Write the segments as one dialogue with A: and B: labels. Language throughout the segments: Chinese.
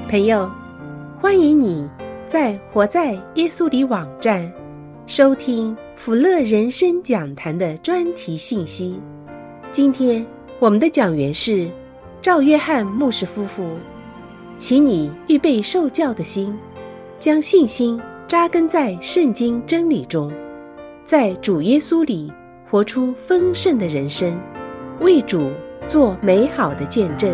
A: 朋友，欢迎你在活在耶稣里网站收听福乐人生讲坛的专题信息。今天我们的讲员是赵约翰牧师夫妇，请你预备受教的心，将信心扎根在圣经真理中，在主耶稣里活出丰盛的人生，为主做美好的见证。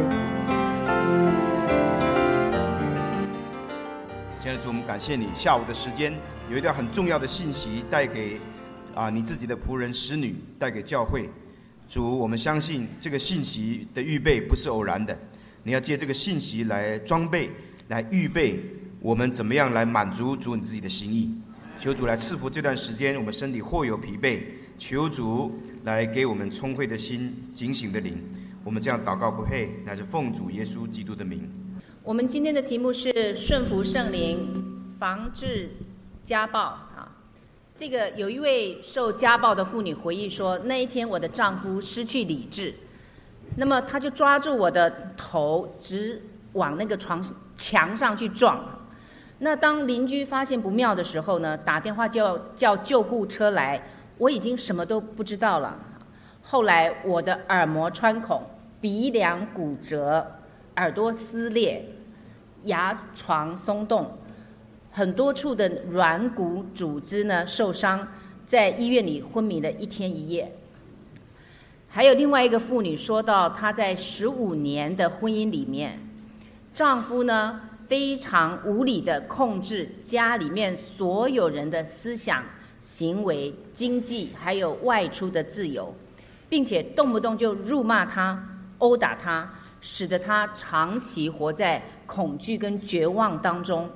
B: 亲爱的主，我们感谢你下午的时间有一段很重要的信息带给你自己的仆人使女，带给教会。主，我们相信这个信息的预备不是偶然的，你要借这个信息来装备，来预备我们怎么样来满足主你自己的心意。求主来赐福这段时间，我们身体或有疲惫，求主来给我们聪慧的心，警醒的灵。我们这样祷告不配，乃是奉主耶稣基督的名。
C: 我们今天的题目是顺服圣灵，防治家暴。这个有一位受家暴的妇女回忆说，那一天我的丈夫失去理智，那么他就抓住我的头，直往那个墙上去撞。那当邻居发现不妙的时候呢，打电话叫救护车来，我已经什么都不知道了。后来我的耳膜穿孔，鼻梁骨折，耳朵撕裂，牙床松动，很多处的软骨组织呢受伤，在医院里昏迷了1天1夜。还有另外一个妇女说到，她在15年的婚姻里面，丈夫呢非常无理的控制家里面所有人的思想、行为、经济，还有外出的自由，并且动不动就辱骂她、殴打她，使得她长期活在恐惧跟绝望当中。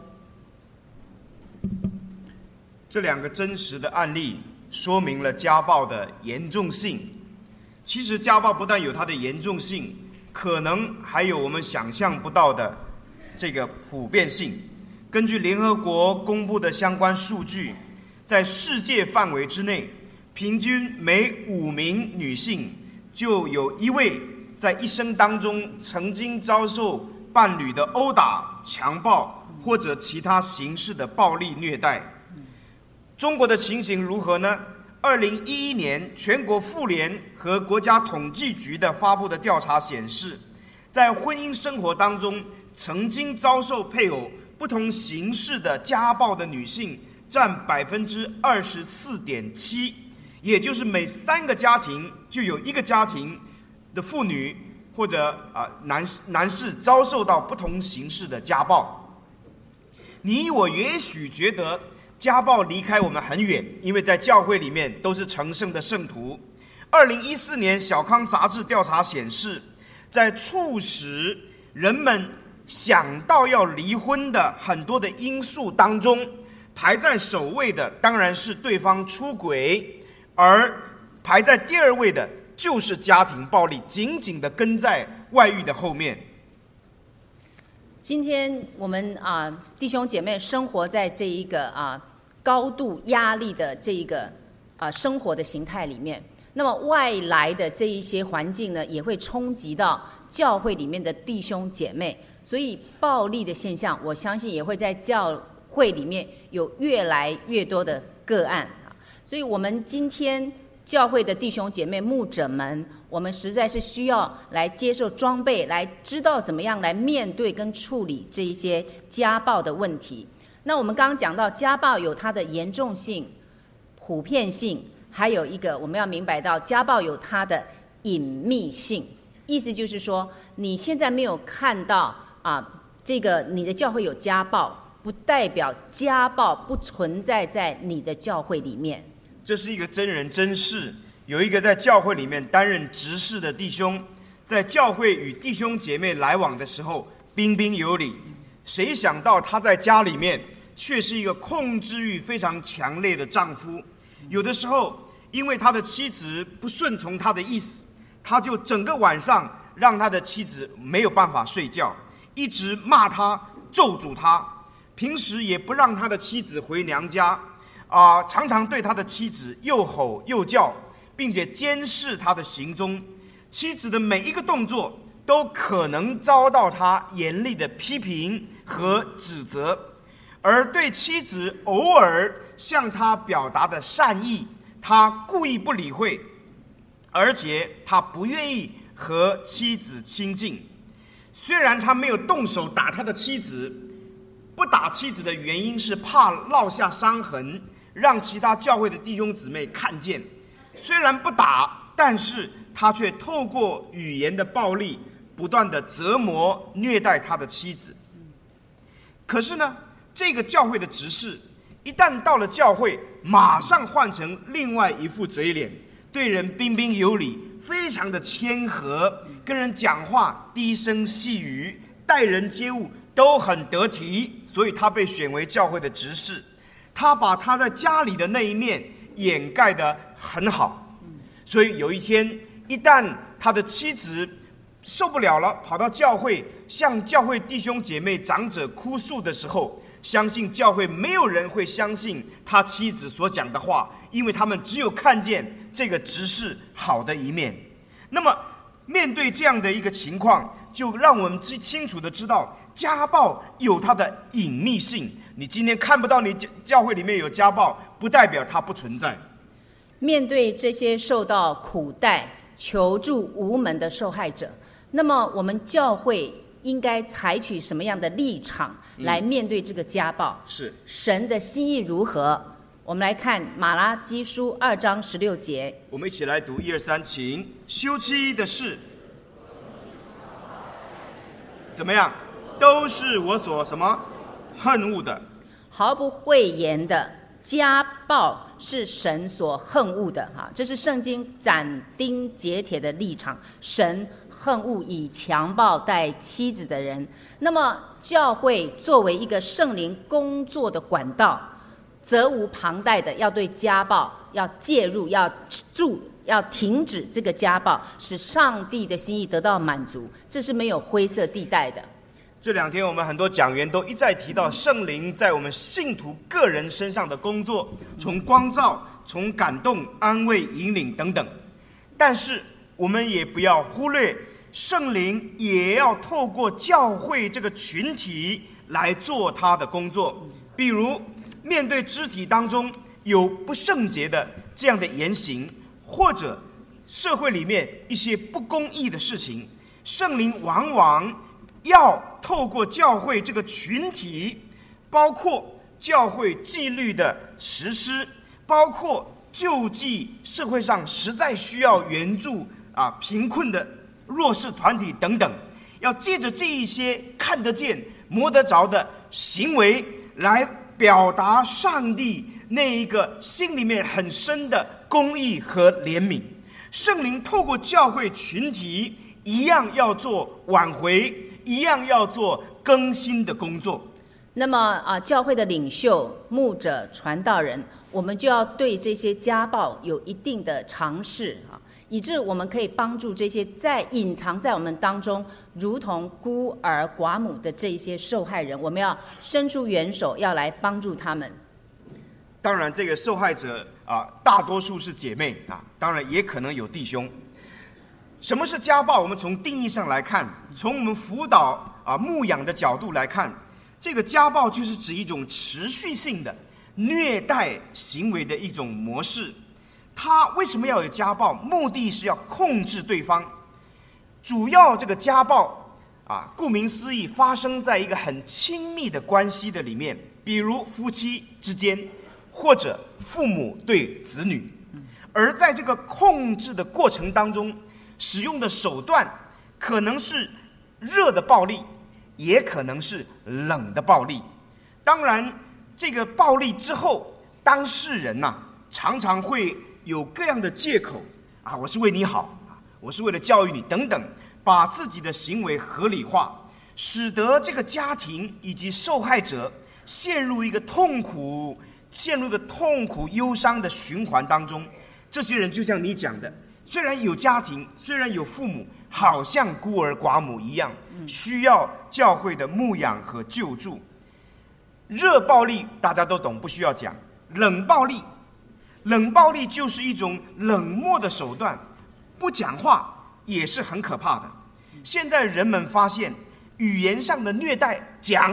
B: 这两个真实的案例说明了家暴的严重性。其实家暴不但有它的严重性，可能还有我们想象不到的这个普遍性。根据联合国公布的相关数据，在世界范围之内，平均每5名女性就有1位在一生当中曾经遭受伴侣的殴打、强暴或者其他形式的暴力虐待。中国的情形如何呢？2011年全国妇联和国家统计局的发布的调查显示，在婚姻生活当中曾经遭受配偶不同形式的家暴的女性占24.7%，也就是每3个家庭就有1个家庭的妇女或者男士遭受到不同形式的家暴。你我也许觉得家暴离开我们很远，因为在教会里面都是成圣的圣徒。2014年小康杂志调查显示，在促使人们想到要离婚的很多的因素当中，排在首位的当然是对方出轨，而排在第2位的就是家庭暴力，紧紧地跟在外遇的后面。
C: 今天我们弟兄姐妹生活在这一个高度压力的这一个生活的形态里面，那么外来的这一些环境呢，也会冲击到教会里面的弟兄姐妹，所以暴力的现象，我相信也会在教会里面有越来越多的个案。所以我们今天教会的弟兄姐妹、牧者们，我们实在是需要来接受装备，来知道怎么样来面对跟处理这一些家暴的问题。那我们刚刚讲到家暴有它的严重性、普遍性，还有一个我们要明白到家暴有它的隐秘性，意思就是说你现在没有看到这个你的教会有家暴，不代表家暴不存在在你的教会里面。
B: 这是一个真人真事，有一个在教会里面担任执事的弟兄，在教会与弟兄姐妹来往的时候彬彬有礼，谁想到他在家里面却是一个控制欲非常强烈的丈夫。有的时候因为他的妻子不顺从他的意思，他就整个晚上让他的妻子没有办法睡觉，一直骂他、咒诅他，平时也不让他的妻子回娘家，常常对他的妻子又吼又叫，并且监视他的行踪。妻子的每一个动作都可能遭到他严厉的批评和指责，而对妻子偶尔向他表达的善意，他故意不理会，而且他不愿意和妻子亲近。虽然他没有动手打他的妻子，不打妻子的原因是怕落下伤痕，让其他教会的弟兄姊妹看见。虽然不打，但是他却透过语言的暴力不断的折磨虐待他的妻子。可是呢，这个教会的执事一旦到了教会，马上换成另外一副嘴脸，对人彬彬有礼，非常的谦和，跟人讲话低声细语，待人接物都很得体，所以他被选为教会的执事。他把他在家里的那一面掩盖得很好，所以有一天，一旦他的妻子受不了了，跑到教会向教会弟兄姐妹长者哭诉的时候，相信教会没有人会相信他妻子所讲的话，因为他们只有看见这个执事好的一面。那么面对这样的一个情况，就让我们清楚的知道，家暴有它的隐秘性。你今天看不到你教会里面有家暴，不代表它不存在。
C: 面对这些受到苦待、求助无门的受害者，那么我们教会应该采取什么样的立场来面对这个家暴？
B: 是
C: 神的心意如何？我们来看马拉基书2章16节。
B: 我们一起来读1、2、3，请。休妻的事怎么样？都是我所什么恨恶的。
C: 毫不讳言的家暴是神所恨恶的，这是圣经斩钉截铁的立场。神恨恶以强暴待妻子的人。那么教会作为一个圣灵工作的管道，责无旁贷的要对家暴要介入，要停止这个家暴，使上帝的心意得到满足，这是没有灰色地带的。
B: 这2天我们很多讲员都一再提到圣灵在我们信徒个人身上的工作，从光照，从感动、安慰、引领等等。但是我们也不要忽略，圣灵也要透过教会这个群体来做他的工作。比如面对肢体当中有不圣洁的这样的言行，或者社会里面一些不公义的事情，圣灵往往要透过教会这个群体，包括教会纪律的实施，包括救济社会上实在需要援助贫困的弱势团体等等，要借着这一些看得见摸得着的行为来表达上帝那一个心里面很深的公义和怜悯。圣灵透过教会群体一样要做挽回，一样要做更新的工作。
C: 那么教会的领袖、牧者、传道人，我们就要对这些家暴有一定的尝试以致我们可以帮助这些隐藏在我们当中如同孤儿寡母的这一些受害人，我们要伸出援手，要来帮助他们。
B: 当然这个受害者大多数是姐妹当然也可能有弟兄。什么是家暴？我们从定义上来看，从我们辅导牧养的角度来看，这个家暴就是指一种持续性的虐待行为的一种模式。他为什么要有家暴？目的是要控制对方。主要这个家暴顾名思义，发生在一个很亲密的关系的里面，比如夫妻之间，或者父母对子女。而在这个控制的过程当中，使用的手段可能是热的暴力，也可能是冷的暴力。当然这个暴力之后，当事人常常会有各样的借口我是为你好我是为了教育你等等，把自己的行为合理化，使得这个家庭以及受害者陷入一个痛苦忧伤的循环当中。这些人就像你讲的，虽然有家庭，虽然有父母，好像孤儿寡母一样，需要教会的牧养和救助。热暴力大家都懂，不需要讲。冷暴力就是一种冷漠的手段，不讲话也是很可怕的。现在人们发现，语言上的虐待讲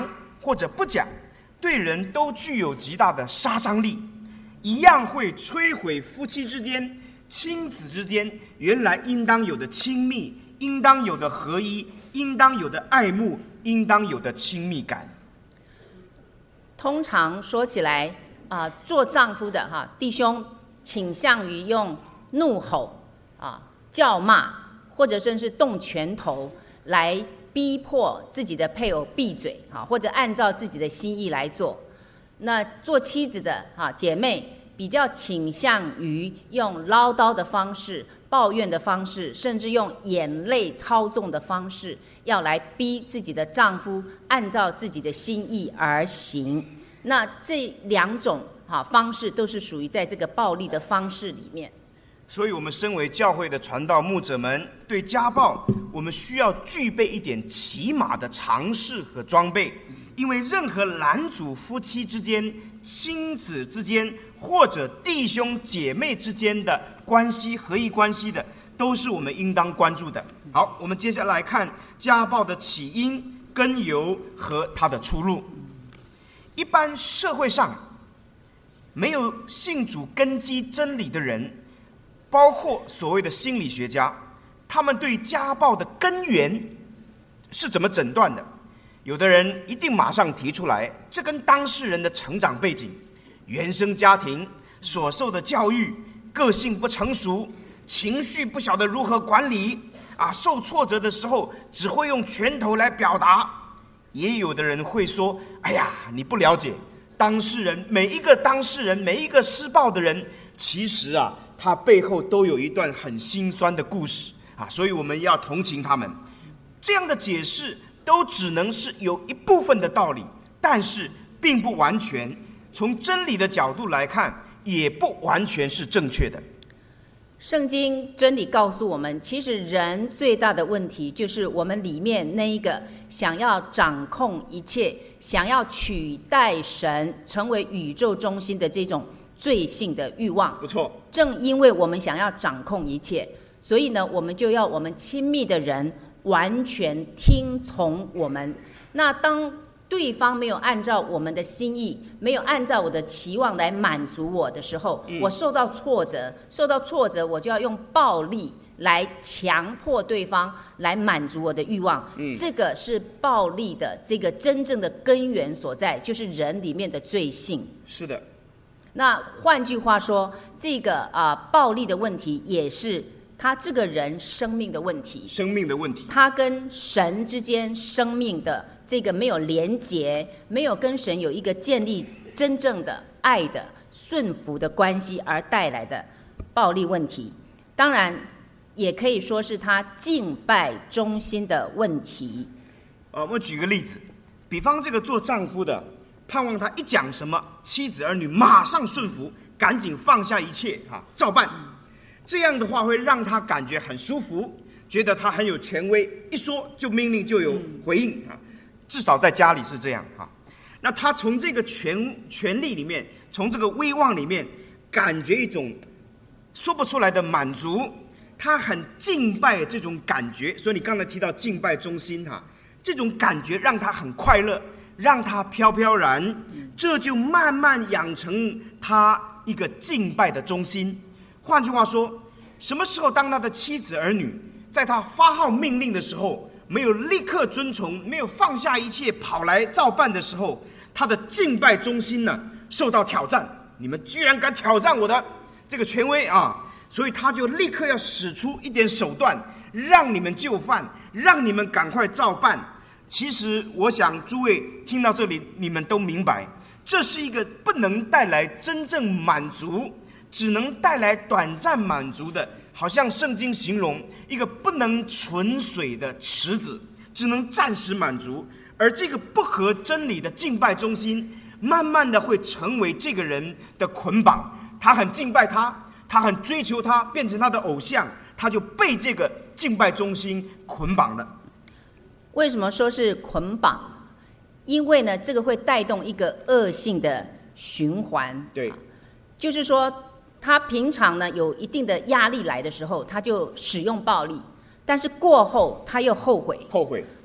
B: 或者不讲，对人都具有极大的杀伤力，一样会摧毁夫妻之间、亲子之间原来应当有的亲密、应当有的合一、应当有的爱慕、应当有的亲密感。
C: 通常说起来做丈夫的弟兄倾向于用怒吼叫骂，或者甚至动拳头来逼迫自己的配偶闭嘴或者按照自己的心意来做。那做妻子的姐妹比较倾向于用唠叨的方式、抱怨的方式，甚至用眼泪操纵的方式，要来逼自己的丈夫按照自己的心意而行。那这两种方式都是属于在这个暴力的方式里面。
B: 所以我们身为教会的传道牧者们，对家暴我们需要具备一点起码的常识和装备，因为任何拦阻夫妻之间、亲子之间或者弟兄姐妹之间的关系、合一关系的，都是我们应当关注的。好，我们接下来看家暴的起因、根由和它的出路。一般社会上没有信主根基真理的人，包括所谓的心理学家，他们对家暴的根源是怎么诊断的？有的人一定马上提出来，这跟当事人的成长背景、原生家庭所受的教育、个性不成熟、情绪不晓得如何管理受挫折的时候只会用拳头来表达。也有的人会说，哎呀，你不了解当事人，每一个当事人，每一个施暴的人，其实他背后都有一段很心酸的故事所以我们要同情他们。这样的解释都只能是有一部分的道理，但是并不完全，从真理的角度来看，也不完全是正确的。
C: 圣经真理告诉我们，其实人最大的问题就是我们里面那一个想要掌控一切、想要取代神成为宇宙中心的这种罪性的欲望。
B: 不错，
C: 正因为我们想要掌控一切，所以呢，我们就要我们亲密的人完全听从我们。那当对方没有按照我们的心意，没有按照我的期望来满足我的时候，我受到挫折，我就要用暴力来强迫对方来满足我的欲望。这个是暴力的这个真正的根源所在，就是人里面的罪性。
B: 是的。
C: 那换句话说，这个暴力的问题也是他这个人生命的问题，他跟神之间生命的这个没有连结，没有跟神有一个建立真正的爱的顺服的关系而带来的暴力问题。当然也可以说是他敬拜中心的问题。
B: 我举个例子，比方这个做丈夫的盼望他一讲什么，妻子儿女马上顺服，赶紧放下一切照办。这样的话会让他感觉很舒服，觉得他很有权威，一说就命令就有回应至少在家里是这样那他从这个权力里面，从这个威望里面，感觉一种说不出来的满足，他很敬拜这种感觉。所以你刚才提到敬拜中心这种感觉让他很快乐，让他飘飘然，这就慢慢养成他一个敬拜的中心。换句话说，什么时候当他的妻子儿女在他发号命令的时候没有立刻遵从，没有放下一切跑来照办的时候，他的敬拜中心呢受到挑战，你们居然敢挑战我的这个权威所以他就立刻要使出一点手段，让你们就范，让你们赶快照办。其实我想诸位听到这里，你们都明白，这是一个不能带来真正满足，只能带来短暂满足的，好像圣经形容一个不能存水的池子，只能暂时满足。而这个不合真理的敬拜中心，慢慢的会成为这个人的捆绑。他很敬拜他，他很追求他，变成他的偶像，他就被这个敬拜中心捆绑了。
C: 为什么说是捆绑？因为呢，这个会带动一个恶性的循环。
B: 对，
C: 就是说他平常呢有一定的压力来的时候，他就使用暴力，但是过后他又后悔，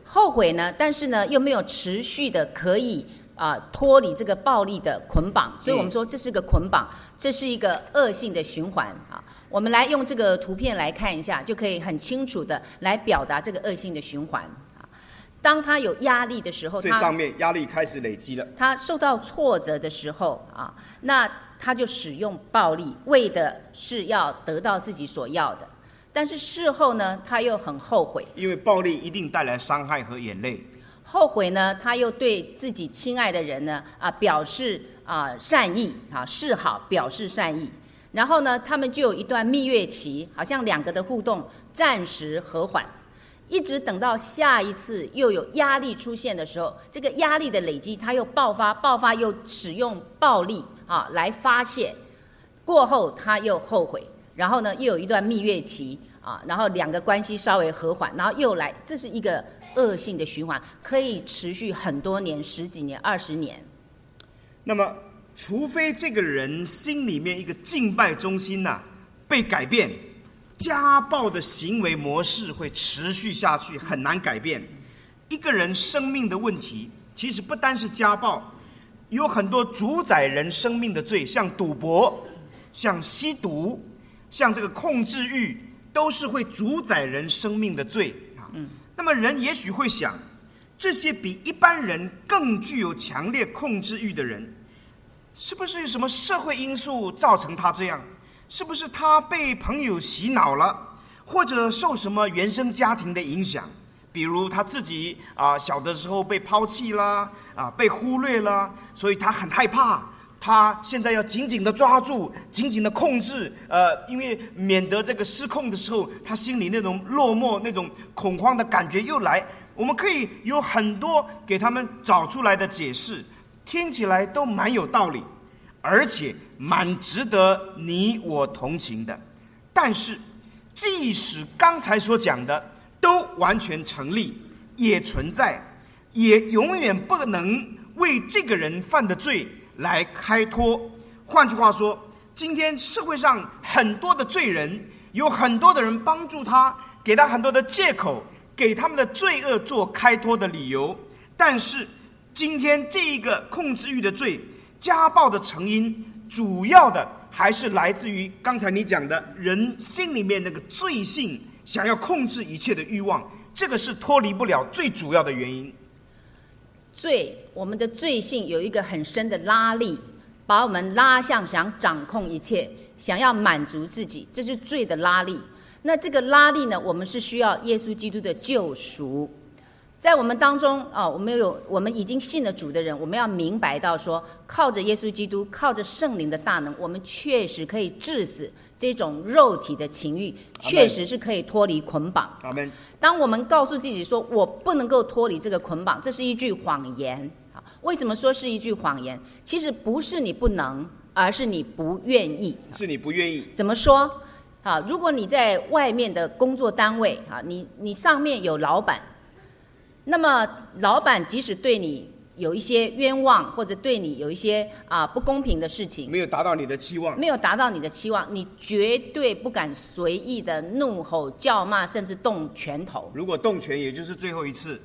C: 后悔呢，但是呢又没有持续的可以脱离这个暴力的捆绑，所以我们说这是个捆绑，这是一个恶性的循环啊。我们来用这个图片来看一下，就可以很清楚的来表达这个恶性的循环啊。当他有压力的时候，
B: 最上面压力开始累积了，
C: 他受到挫折的时候啊，那他就使用暴力，为的是要得到自己所要的。但是事后呢，他又很后悔，
B: 因为暴力一定带来伤害和眼泪。
C: 后悔呢，他又对自己亲爱的人呢表示善意示好，表示善意。然后呢，他们就有一段蜜月期，好像两个的互动暂时和缓，一直等到下一次又有压力出现的时候，这个压力的累积，他又爆发又使用暴力来发泄。过后他又后悔，然后呢又有一段蜜月期然后两个关系稍微和缓，然后又来，这是一个恶性的循环，可以持续很多年，10几年、20年。
B: 那么除非这个人心里面一个敬拜中心被改变，家暴的行为模式会持续下去，很难改变。一个人生命的问题其实不单是家暴，有很多主宰人生命的罪，像赌博，像吸毒，像这个控制欲，都是会主宰人生命的罪那么人也许会想，这些比一般人更具有强烈控制欲的人，是不是有什么社会因素造成他这样？是不是他被朋友洗脑了，或者受什么原生家庭的影响？比如他自己小的时候被抛弃啦，被忽略了，所以他很害怕。他现在要紧紧的抓住，紧紧的控制，因为免得这个失控的时候，他心里那种落寞、那种恐慌的感觉又来。我们可以有很多给他们找出来的解释，听起来都蛮有道理，而且蛮值得你我同情的。但是，即使刚才所讲的都完全成立，也存在，也永远不能为这个人犯的罪来开脱。换句话说，今天社会上很多的罪人，有很多的人帮助他，给他很多的借口，给他们的罪恶做开脱的理由。但是今天这一个控制欲的罪，家暴的成因，主要的还是来自于刚才你讲的人心里面那个罪性，想要控制一切的欲望，这个是脱离不了最主要的原因。
C: 我们的罪性有一个很深的拉力，把我们拉向想掌控一切，想要满足自己，这是罪的拉力。那这个拉力呢，我们是需要耶稣基督的救赎。在我们当中我们已经信了主的人，我们要明白到说，靠着耶稣基督，靠着圣灵的大能，我们确实可以治死这种肉体的情欲，确实是可以脱离捆绑。
B: 阿们。
C: 当我们告诉自己说我不能够脱离这个捆绑，这是一句谎言。为什么说是一句谎言？其实不是你不能，而是你不愿意。
B: 是你不愿意。
C: 怎么说？如果你在外面的工作单位你上面有老板，那么老板即使对你有一些冤枉，或者对你有一些不公平的事情，
B: 没有达到你的期望，
C: 你绝对不敢随意的怒吼叫骂，甚至动拳头。
B: 如果动拳，也就是最后一次。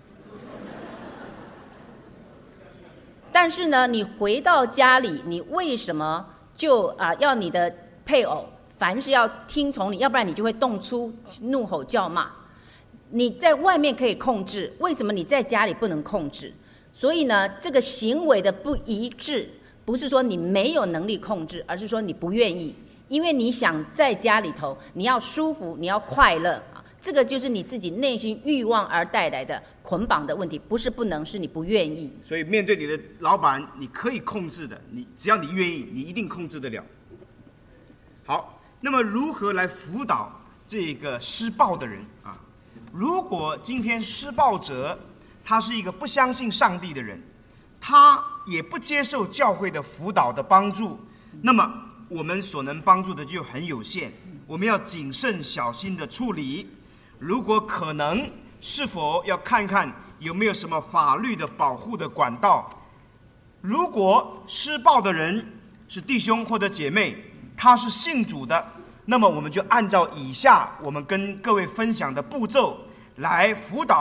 C: 但是呢，你回到家里，你为什么就要你的配偶凡是要听从你，要不然你就会动出怒吼叫骂？你在外面可以控制，为什么你在家里不能控制？所以呢，这个行为的不一致，不是说你没有能力控制，而是说你不愿意，因为你想在家里头，你要舒服，你要快乐这个就是你自己内心欲望而带来的捆绑的问题，不是不能，是你不愿意。
B: 所以面对你的老板，你可以控制的，只要你愿意，你一定控制得了。好，那么如何来辅导这个施暴的人如果今天施暴者他是一个不相信上帝的人，他也不接受教会的辅导的帮助，那么我们所能帮助的就很有限，我们要谨慎小心的处理。如果可能，是否要看看有没有什么法律的保护的管道。如果施暴的人是弟兄或者姐妹，他是信主的，那么我们就按照以下我们跟各位分享的步骤来辅导，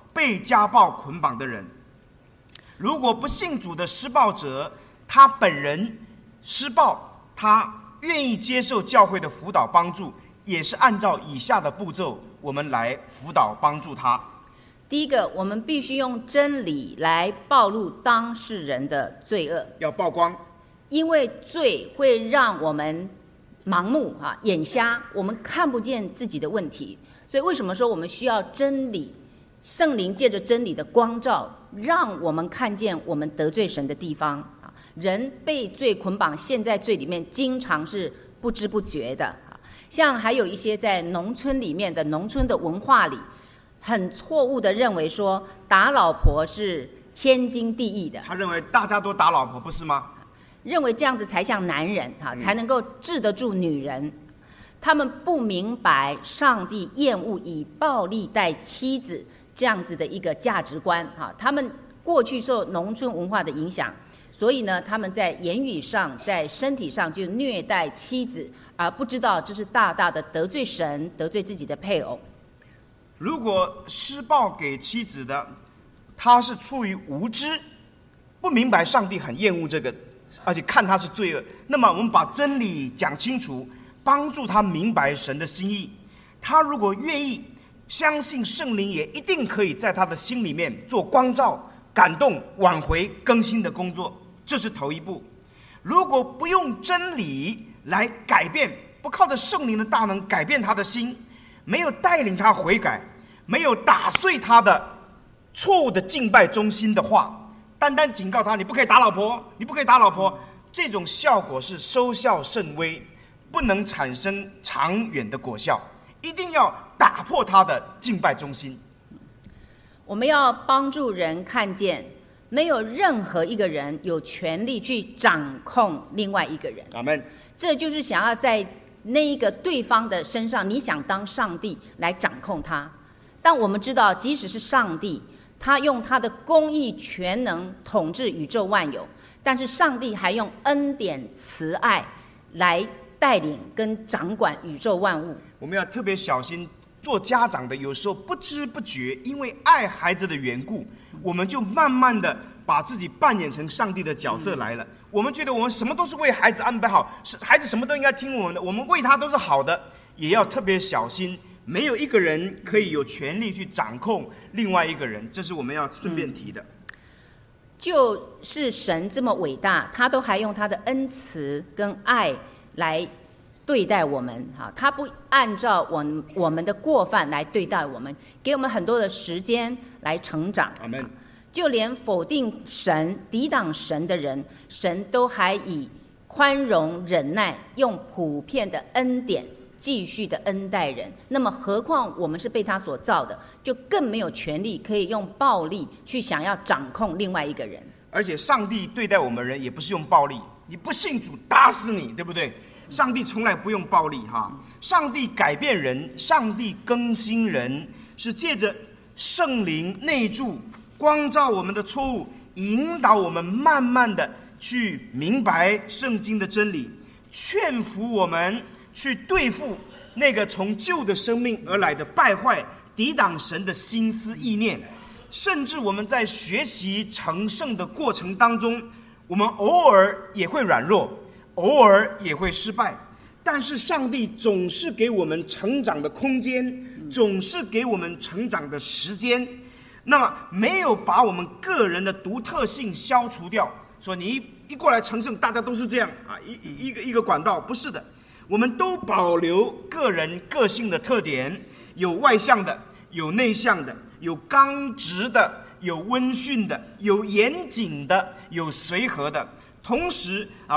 B: 被家暴捆绑的人。如果不信主的施暴者，他本人施暴，他愿意接受教会的辅导帮助，也是按照以下的步骤，我们来辅导帮助他。
C: 第一个，我们必须用真理来暴露当事人的罪恶，
B: 要曝光，
C: 因为罪会让我们盲目眼瞎，我们看不见自己的问题。所以为什么说我们需要真理？圣灵借着真理的光照，让我们看见我们得罪神的地方。人被罪捆绑，陷在罪里面，经常是不知不觉的。像还有一些在农村里面的农村的文化里，很错误的认为说打老婆是天经地义的。
B: 他认为大家都打老婆，不是吗？
C: 认为这样子才像男人才能够治得住女人。他们不明白上帝厌恶以暴力待妻子这样子的一个价值观。他们过去受农村文化的影响，所以呢，他们在言语上、在身体上就虐待妻子，而不知道这是大大的得罪神、得罪自己的配偶。
B: 如果施暴给妻子的，他是出于无知，不明白上帝很厌恶这个，而且看他是罪恶，那么我们把真理讲清楚，帮助他明白神的心意。他如果愿意相信圣灵，也一定可以在他的心里面做光照、感动、挽回、更新的工作，这是头一步。如果不用真理来改变，不靠着圣灵的大能改变他的心，没有带领他悔改，没有打碎他的错误的敬拜中心的话，单单警告他你不可以打老婆，你不可以打老婆，这种效果是收效甚微，不能产生长远的果效。一定要打破他的敬拜中心。
C: 我们要帮助人看见，没有任何一个人有权利去掌控另外一个人。
B: 阿们。
C: 这就是想要在那一个对方的身上，你想当上帝来掌控他。但我们知道，即使是上帝，他用他的公义全能统治宇宙万有，但是上帝还用恩典慈爱来带领跟掌管宇宙万物。
B: 我们要特别小心，做家长的有时候不知不觉，因为爱孩子的缘故，我们就慢慢的把自己扮演成上帝的角色来了。我们觉得我们什么都是为孩子安排好，孩子什么都应该听我们的，我们为他都是好的。也要特别小心，没有一个人可以有权利去掌控另外一个人，这是我们要顺便提的。
C: 就是神这么伟大，他都还用他的恩慈跟爱来对待我们，他不按照我们的过犯来对待我们，给我们很多的时间来成长。
B: 阿们。
C: 就连否定神、抵挡神的人，神都还以宽容忍耐，用普遍的恩典继续的恩待人。那么何况我们是被他所造的，就更没有权利可以用暴力去想要掌控另外一个人。
B: 而且上帝对待我们人也不是用暴力，你不信主打死你，对不对？上帝从来不用暴力哈。上帝改变人，上帝更新人，是借着圣灵内住，光照我们的错误，引导我们慢慢的去明白圣经的真理，劝服我们去对付那个从旧的生命而来的败坏，抵挡神的心思意念。甚至我们在学习成圣的过程当中，我们偶尔也会软弱，偶尔也会失败，但是上帝总是给我们成长的空间，总是给我们成长的时间。那么没有把我们个人的独特性消除掉，说你一过来成圣大家都是这样啊，一个管道，不是的，我们都保留个人个性的特点，有外向的，有内向的，有刚直的，有温驯的，有严谨的，有随和的。同时啊，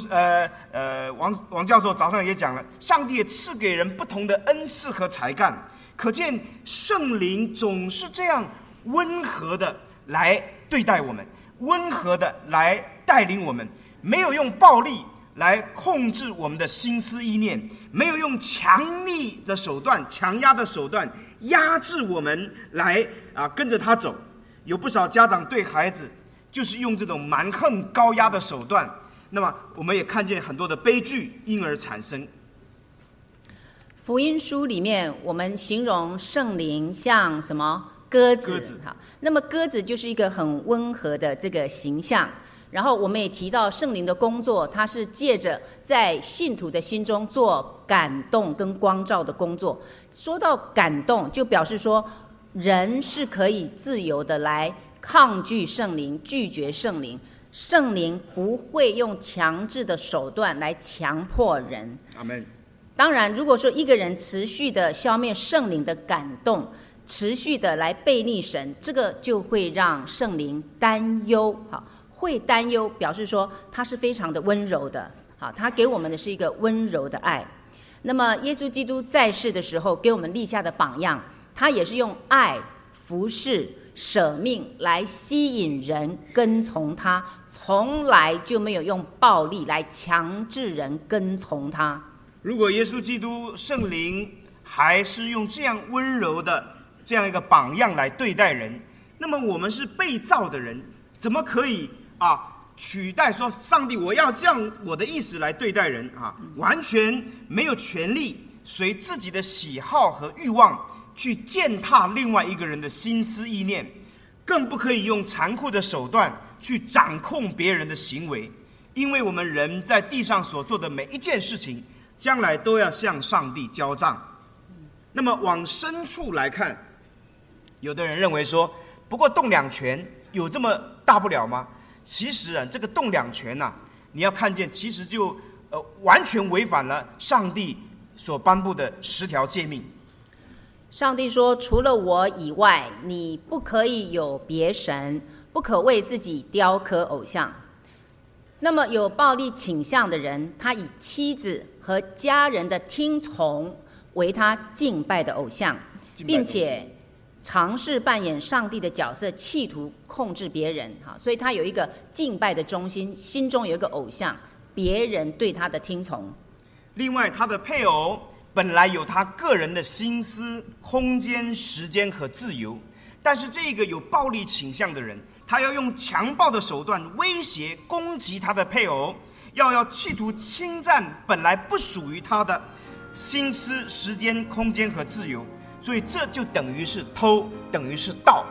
B: 王教授早上也讲了，上帝也赐给人不同的恩赐和才干，可见圣灵总是这样温和的来对待我们，温和的来带领我们，没有用暴力来控制我们的心思意念，没有用强力的手段、强压的手段压制我们来跟着他走。有不少家长对孩子就是用这种蛮横高压的手段，那么我们也看见很多的悲剧因而产生。
C: 福音书里面我们形容圣灵像什么？ 鸽子。好，那么鸽子就是一个很温和的这个形象。然后我们也提到圣灵的工作，它是借着在信徒的心中做感动跟光照的工作。说到感动，就表示说人是可以自由的来抗拒圣灵，拒绝圣灵。圣灵不会用强制的手段来强迫人。
B: 阿们。
C: 当然，如果说一个人持续的消灭圣灵的感动，持续的来背逆神，这个就会让圣灵担忧。好，会担忧表示说他是非常的温柔的。好，他给我们的是一个温柔的爱。那么耶稣基督在世的时候给我们立下的榜样，他也是用爱、服侍、舍命来吸引人跟从他，从来就没有用暴力来强制人跟从他。
B: 如果耶稣基督圣灵还是用这样温柔的这样一个榜样来对待人，那么我们是被造的人，怎么可以取代说上帝我要这样我的意思来对待人完全没有权利随自己的喜好和欲望去践踏另外一个人的心思意念，更不可以用残酷的手段去掌控别人的行为，因为我们人在地上所做的每一件事情将来都要向上帝交账。那么往深处来看，有的人认为说不过动两拳有这么大不了吗？其实这个动两拳你要看见其实就完全违反了上帝所颁布的10条诫命。
C: 上帝说，除了我以外，你不可以有别神，不可为自己雕刻偶像。那么有暴力倾向的人，他以妻子和家人的听从为他敬拜的偶像，并且尝试扮演上帝的角色，企图控制别人。所以他有一个敬拜的中心，心中有一个偶像，别人对他的听从。
B: 另外他的配偶本来有他个人的心思、空间、时间和自由，但是这个有暴力倾向的人，他要用强暴的手段威胁攻击他的配偶，要企图侵占本来不属于他的心思、时间、空间和自由，所以这就等于是偷，等于是盗。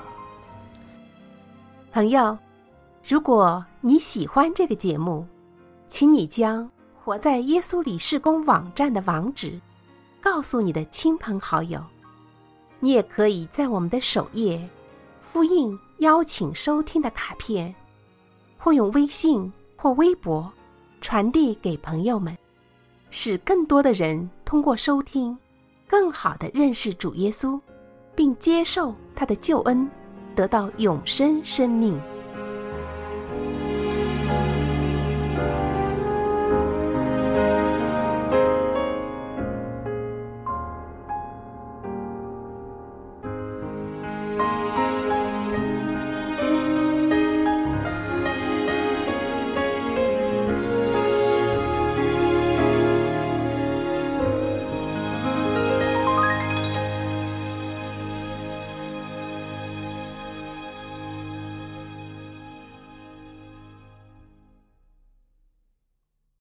A: 朋友，如果你喜欢这个节目，请你将活在耶稣里事工网站的网址告诉你的亲朋好友。你也可以在我们的首页复印邀请收听的卡片，或用微信或微博传递给朋友们，使更多的人通过收听更好地认识主耶稣，并接受他的救恩，得到永生生命。